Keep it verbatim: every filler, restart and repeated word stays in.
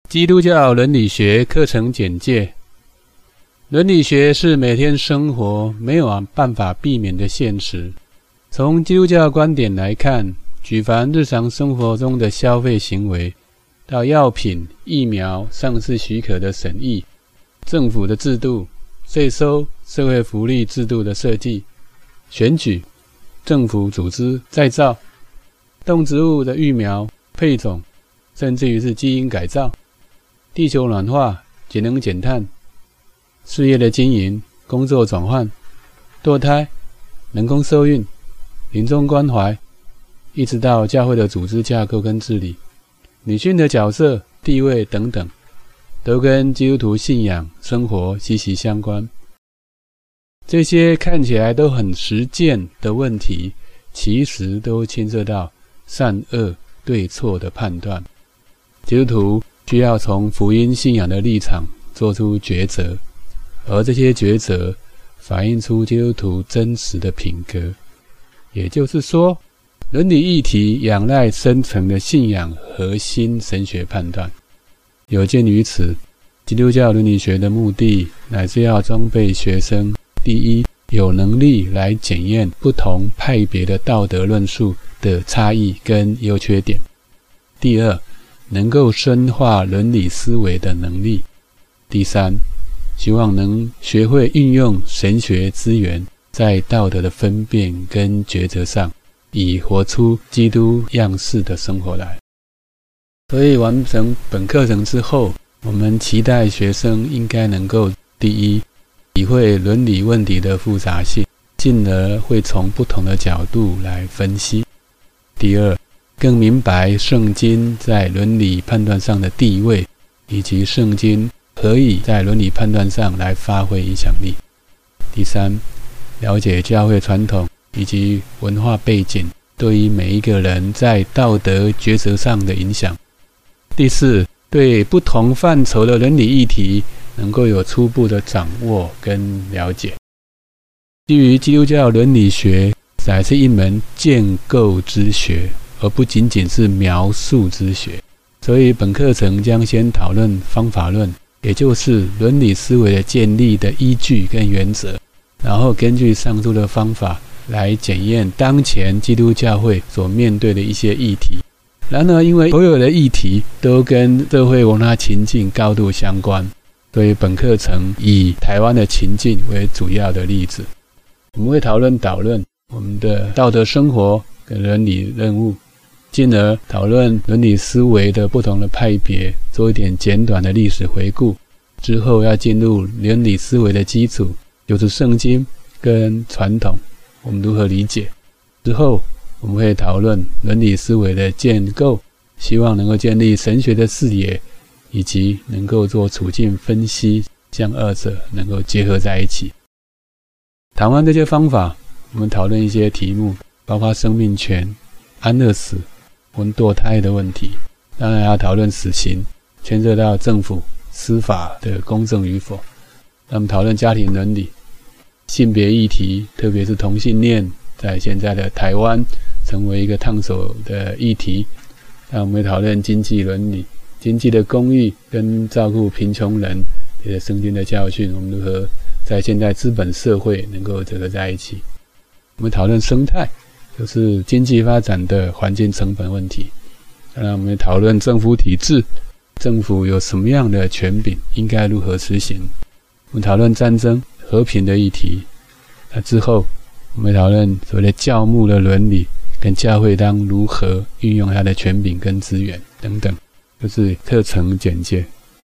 基督教伦理学课程简介。伦理学是每天生活没有办法避免的现实。从基督教观点来看，举凡日常生活中的消费行为，到药品、疫苗上市许可的审议，政府的制度、税收、社会福利制度的设计、选举、政府组织再造、动植物的育苗、配种，甚至于是基因改造、地球暖化、节能减碳、事业的经营、工作转换、堕胎、人工受孕、临终关怀，一直到教会的组织架构跟治理、女性的角色、地位等等，都跟基督徒信仰生活息息相关。这些看起来都很实践的问题，其实都牵涉到善恶对错的判断。基督徒需要从福音信仰的立场做出抉择，而这些抉择反映出基督徒真实的品格。也就是说，伦理议题仰赖深层的信仰核心神学判断。有鉴于此，基督教伦理学的目的乃是要装备学生：第一，有能力来检验不同派别的道德论述的差异跟优缺点；第二，能够深化伦理思维的能力；第三，希望能学会运用神学资源，在道德的分辨跟抉择上，以活出基督样式的生活来。所以完成本课程之后，我们期待学生应该能够：第一，体会伦理问题的复杂性，进而会从不同的角度来分析；第二，更明白圣经在伦理判断上的地位，以及圣经可以在伦理判断上来发挥影响力；第三，了解教会传统以及文化背景对于每一个人在道德抉择上的影响；第四，对不同范畴的伦理议题能够有初步的掌握跟了解。基于基督教伦理学乃是一门建构之学，而不仅仅是描述之学，所以本课程将先讨论方法论，也就是伦理思维的建立的依据跟原则，然后根据上述的方法来检验当前基督教会所面对的一些议题。然而因为所有的议题都跟社会文化情境高度相关，所以本课程以台湾的情境为主要的例子。我们会讨论导论我们的道德生活跟伦理任务，进而讨论伦理思维的不同的派别，做一点简短的历史回顾。之后要进入伦理思维的基础，就是圣经跟传统，我们如何理解。之后我们会讨论伦理思维的建构，希望能够建立神学的视野，以及能够做处境分析，将二者能够结合在一起。谈完这些方法，我们讨论一些题目，包括生命权、安乐死跟堕胎的问题。当然要讨论死刑，牵涉到政府司法的公正与否。那么讨论家庭伦理、性别议题，特别是同性恋在现在的台湾成为一个烫手的议题。那我们会讨论经济伦理、经济的公益跟照顾贫穷人，也是圣经的教训，我们如何在现在资本社会能够结合在一起。我们讨论生态，就是经济发展的环境成本问题。当然我们讨论政府体制，政府有什么样的权柄，应该如何实行。我们讨论战争、和平的议题。那之后我们讨论所谓的教牧的伦理，跟教会当如何运用它的权柄跟资源等等，就是课程简介。